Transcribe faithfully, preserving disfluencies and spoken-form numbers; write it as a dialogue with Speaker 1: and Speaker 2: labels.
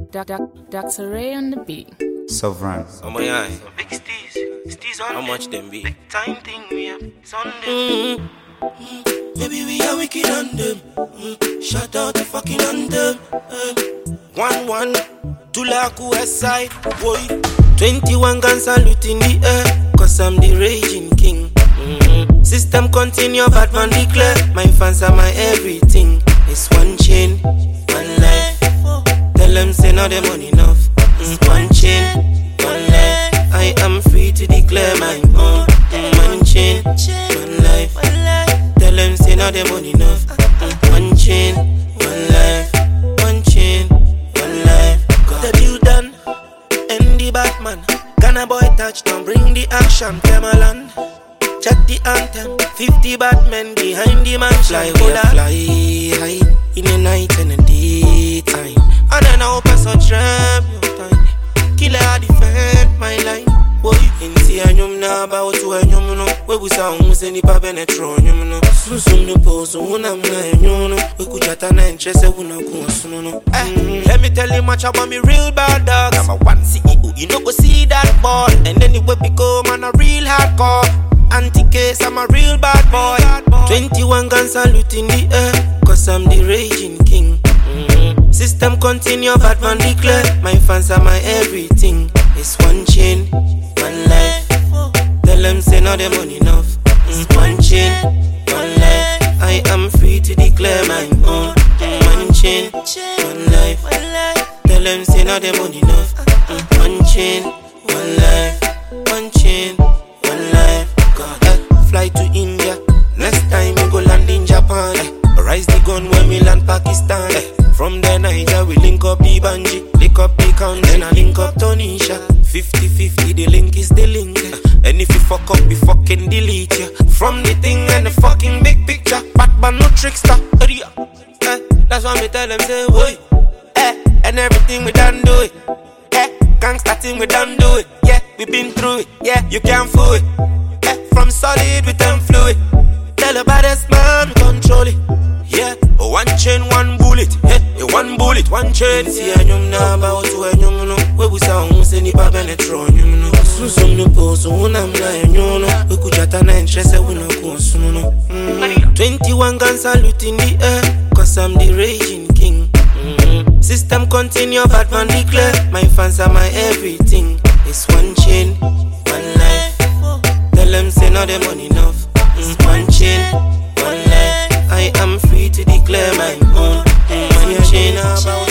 Speaker 1: Doctor Ray on the beat.
Speaker 2: Sovereign.
Speaker 3: Oh my eye.
Speaker 4: Big Steez, Steez on
Speaker 3: How
Speaker 4: them.
Speaker 3: much them be?
Speaker 4: Big time thing we have, it's on them.
Speaker 3: Mm-hmm. Baby, we are wicked on them. Mm. Shout out the fucking on them. Uh. One one, Tulaku West Side, boy. Twenty-one guns salute in the air, cause I'm the raging king. Mm-hmm. System continue, bad man declare. My fans are my everything. It's one chain, one life. Tell them say now them money enough. Mm. One chain, one life. I am free to declare my own. Mm. One chain, one life. Tell them say now them money enough. Mm. One chain, one life. One chain, one life. Got the deal done. End the Batman. Ghana boy touchdown. Bring the action. Cameron. Chat the anthem. Fifty Batmen behind the man. Fly, we fly high in the night and the daytime. And then I open such rap your time. Killer defend my line. Boy, in see a nyum na about to a nyum no. We we sound we send the penetron nyum no. Soon soon the pose una mna nyum no. We could chat na interest we no go soon no. Let me tell you much about me real bad dogs. I'm a one C E O, you know go see that ball. And then the way we go man a real hardcore. Anti-case, I'm a real bad boy. Twenty-one guns salute in the air, cause I'm the raging king. Mm-hmm. System continue, bad man declare. My fans are my everything. It's one chain, one life. Tell them say now them money enough. Mm. One chain, one life. I am free to declare my own. Mm. One chain, one life. Tell them say now them money enough. Mm. One chain, one life. One chain, one life. God, eh. Fly to India. Next time we go land in Japan. Eh. Rise the gun when we land Pakistan. Eh. From the Niger we link up the Banji, link up the count, then I link up Tunisia. Fifty fifty the link is the link. Eh. And if you fuck up we fucking delete ya. From the thing and the fucking big picture. Batman no trickster. Eh. That's why me tell them say boy. Eh. And everything we done do it. Eh. Gangsta thing we done do it. Yeah, we been through it. Yeah, you can't fool it. From solid with them fluid. Tell about this man, we control it. Yeah, oh, one chain, one bullet. Yeah, yeah, one bullet, one chain. See a nyum na about to a nyum no. We we sound we send the penetron nyum no. Soon soon the pose so una mna nyum no. We could chat na interest we no go soon no. Twenty-one guns salute in the air, cause I'm the raging king. Mm-hmm. System continue, bad man declare. My fans are my everything. It's one chain, one life. Tell them say now them money enough. Mm. One chain, one life. I am free to declare my own. Mm. One chain,